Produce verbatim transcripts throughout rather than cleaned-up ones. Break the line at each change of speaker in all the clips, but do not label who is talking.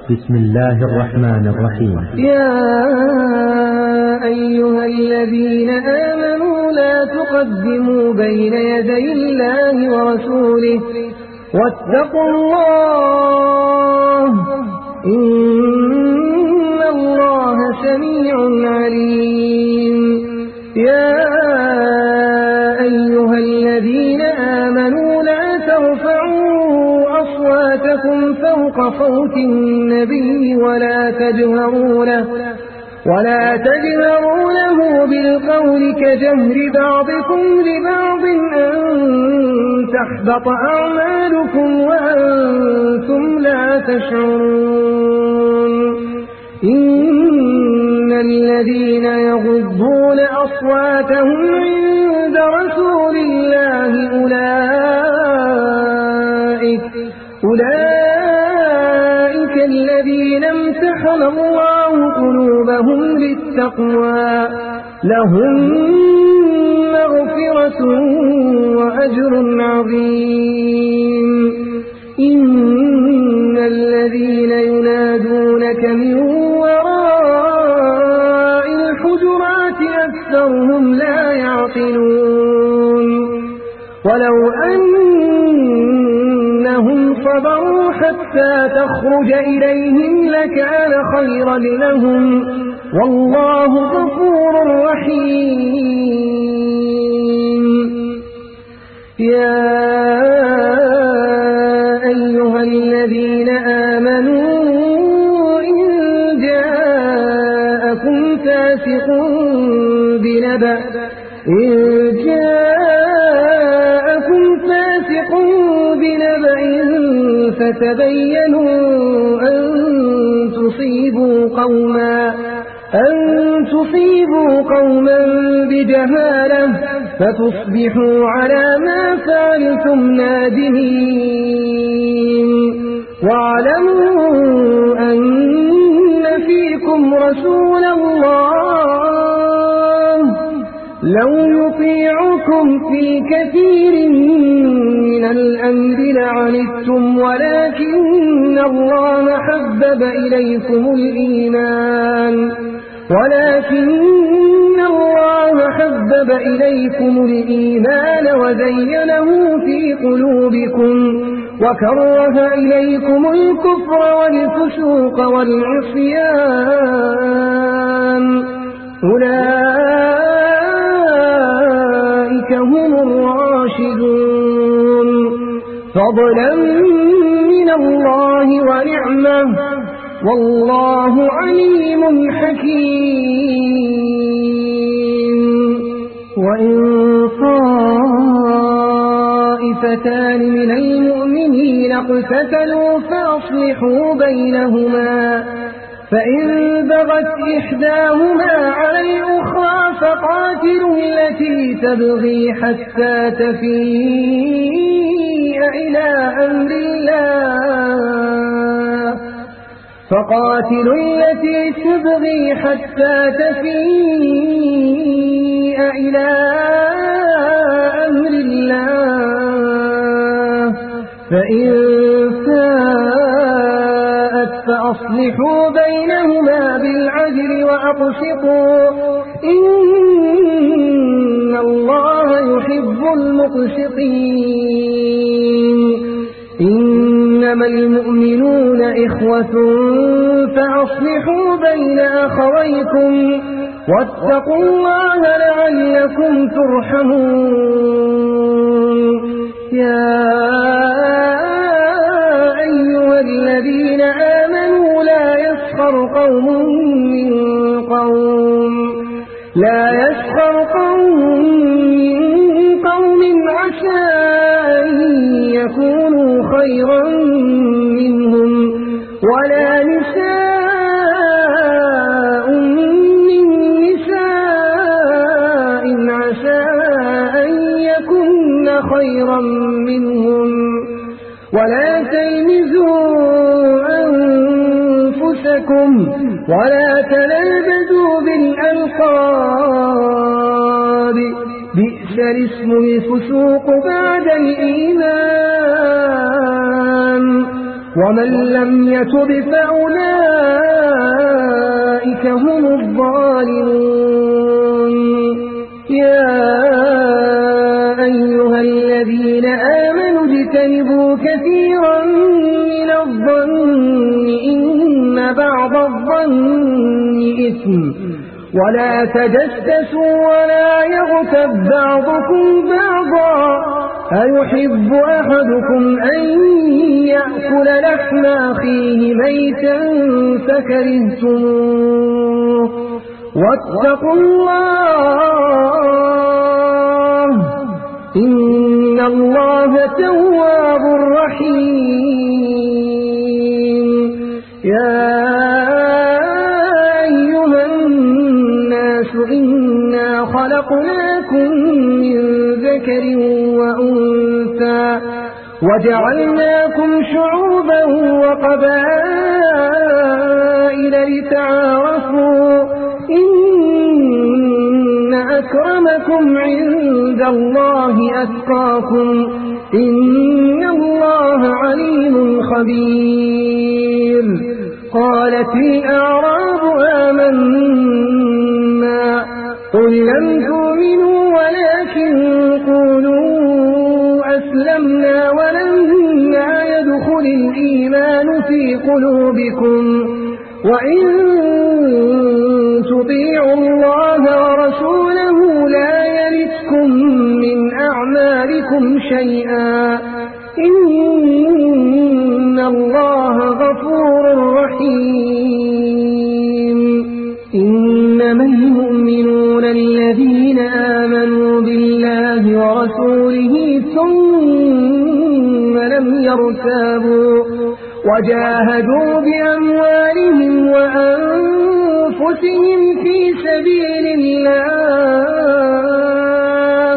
بسم الله الرحمن الرحيم.
يا أيها الذين آمنوا لا تقدموا بين يدي الله ورسوله واتقوا الله إن الله سميع عليم. يا أيها الذين آمنوا لا ترفعوا أصواتكم فوق صوت النبي ولا تجهروا له ولا تجهروا له بالقول كجهر بعضكم لبعض أن تحبط أعمالكم وأنتم لا تشعرون. إن الذين يغضون أصواتهم عند رسول الله أولئك أولئك الذين امتحن الله قلوبهم للتقوى لهم مغفرة وأجر عظيم. إن الذين ينادونك من وراء الحجرات أكثرهم لا يعقلون. ولو أنهم صبروا حتى تخرج إليهم لكان خيرا لهم والله غفور رحيم. يا أيها الذين آمنوا إن جاءكم فاسق بنبأ إن جاءكم فاسق بنبأ فتبينوا أن تصيبوا قوما أن تصيبوا قوما بجهالة فتصبحوا على ما فعلتم نادمين. واعلموا أن فيكم رسول الله لو يطيعكم في كثير من الأمر لعنتم ولكن الله حبب إليكم الإيمان ولكن الله حبب إليكم الإيمان وزينه في قلوبكم وكره إليكم الكفر والفسوق والعصيان أولئك هم الراشدون فضلا من الله ونعمة والله عليم حكيم. وإن طائفتان من المؤمنين اقتتلوا فأصلحوا بينهما فإن بغت إحداهما على الأخرى فقاتلوا التي تبغي حتى تفيء إلى أمر الله فقاتلوا التي تبغي حتى تفيء إلى أمر الله فإن فاءت فأصلحوا بينهما بالعدل وأقسطوا إن الله يحب المقسطين. إنما المؤمنون إخوة فأصلحوا بين أخويكم واتقوا الله لعلكم ترحمون. يا أيها الذين آمنوا لا يسخر قوم من قوم لا يسخر قوم من قوم عسى أن يكونوا خيرا منهم ولا نساء من نساء عسى أن يكن خيرا منهم ولا تلمزوا أنفسكم ولا تنابذوا بالألقاب بئس الاسم الفسوق بعد الإيمان ومن لم يتب فأولئك هم الظالمون. يا أيها الذين آمنوا اجتنبوا كثيرا من الظن إن بعض الظن إثم ولا تجسسوا ولا يغتب بعضكم بعضا أيحب أحدكم أن يأكل لحم أخيه ميتا فكرهتموه واتقوا الله إن الله تواب رحيم. يا أيها الناس إنا خلقناكم من ذكر وأنثى وجعلناكم شعوبا وقبائل لتعارفوا إن أكرمكم عند الله أتقاكم إن الله عليم خبير. قالت الأعراب آمنا قل لم تؤمنوا ولكن قولوا أسلمنا ولما يدخل الإيمان في قلوبكم وإن تطيعوا الله ورسوله لا يلتكم من أعمالكم شيئا إن الله غفور رحيم. إنما المؤمنون الذين آمنوا بالله ورسوله ثم لم يرتابوا وجاهدوا بأموالهم وأنفسهم في سبيل الله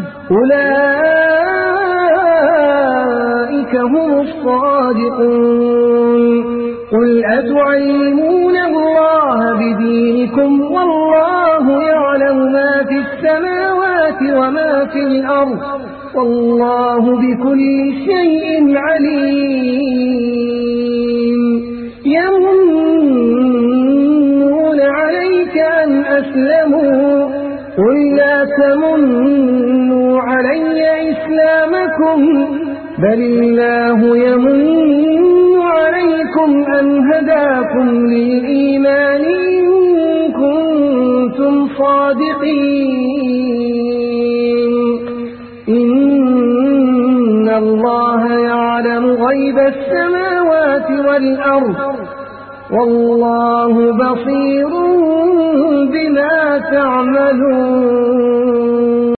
أولئك هم الصادقون. قل أتعلمون الله بدينكم والله يعلم ما في السماوات وما في الأرض والله بكل شيء عليم. يمنون عليك أن أسلموا قل لا تمنوا علي إسلامكم بل الله يمن عليكم أن هداكم للإيمان إن كنتم صادقين. إن الله يعلم غيب السماوات والأرض والله بصير بما تعملون.